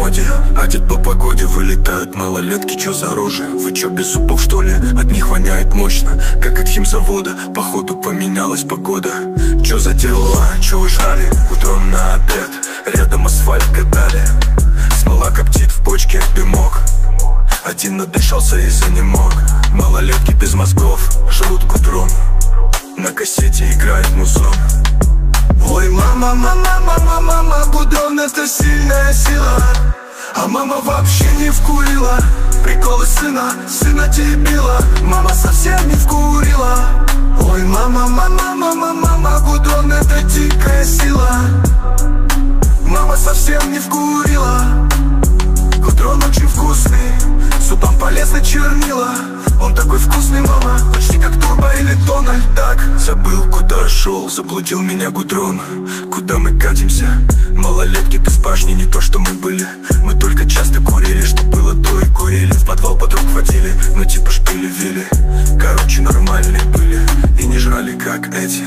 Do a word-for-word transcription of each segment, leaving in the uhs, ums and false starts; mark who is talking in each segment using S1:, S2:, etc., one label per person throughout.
S1: моде, одет по погоде. Вылетают малолетки, чё за оружие? Вы чё, без зубов что ли? От них воняет мощно, как от химзавода. Походу поменялась погода. Чё за дела? Чё вы жрали? Утром на обед рядом асфальт катали. Смола коптит в бочке, дымок. Один надышался и занемог. Малолетки без мозгов жрут гудрон. На кассете играет музон. Ой, мама, мама, мама, мама, гудрон — это сильная сила. А мама вообще не вкурила. Приколы сына, сына дебила. Мама совсем не вкурила. Ой, мама, мама, мама, мама, гудрон — это дикая сила. Мама совсем не вкурила. Гудрон очень вкусный, зубам полезно чернила. Он такой вкусный, мама, почти как Турбо или Дональд Дак. Забыл, куда шел, заблудил меня гудрон. Куда мы катимся? Малолетки без башни, не то что мы были. Мы только часто курили, что было то и курили. В подвал подруг водили, ну типа шпили вели. Короче, нормальные были и не жрали, как эти.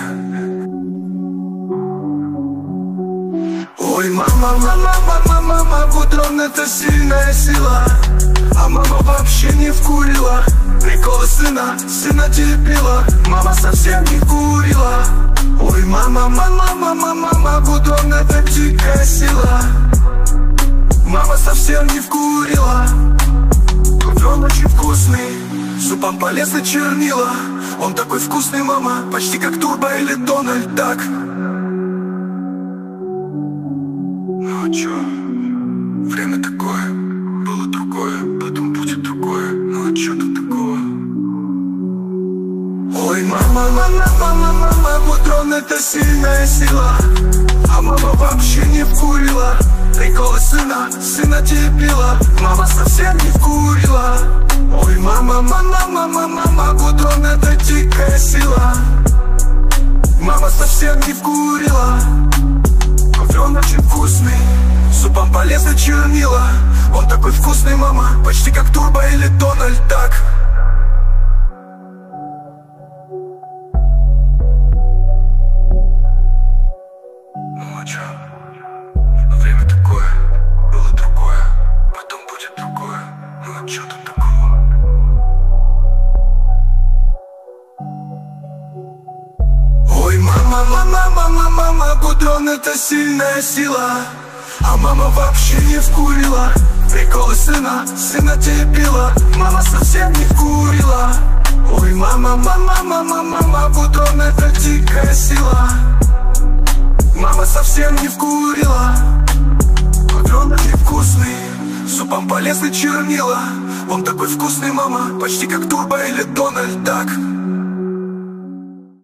S1: Ой, мама, мама, мама, мама, гудрон — это сильная сила. А мама вообще не вкурила. Приколы сына, сына дебила. Мама совсем не курила. Ой, мама, мама, мама, мама, гудрон — это дикая сила. Мама совсем не вкурила. Гудрон очень вкусный, зубам полезно чернила. Он такой вкусный, мама, почти как Турбо или Дональд Дак. Ну а чё? Время такое, было другое, потом будет другое. Ну а чё тут такого? Ой, мама, мама, мама, мама, гудрон — это сильная сила. А мама вообще не вкурила. Приколы сына, сына дебила. Мама совсем не вкурила. Ой, мама, мама, мама, мама, гудрон — это дикая сила. Мама совсем не вкурила. Гудрон очень вкусный, зубам полезно чернила. Он такой вкусный, мама, почти как Турбо или Дональд Дак. Ну а чё? Время такое, было другое, потом будет другое. Ну а чё тут такого? Ой, мама, мама, мама, мама, гудрон — это сильная сила. А мама вообще не вкурила. Приколы сына, сына дебила. Мама совсем не вкурила. Ой, мама, мама, мама, мама, гудрон — это дикая сила. Мама совсем не вкурила. Гудрон очень вкусный, зубам полезно чернила. Он такой вкусный, мама, почти как Турбо или Дональд Дак.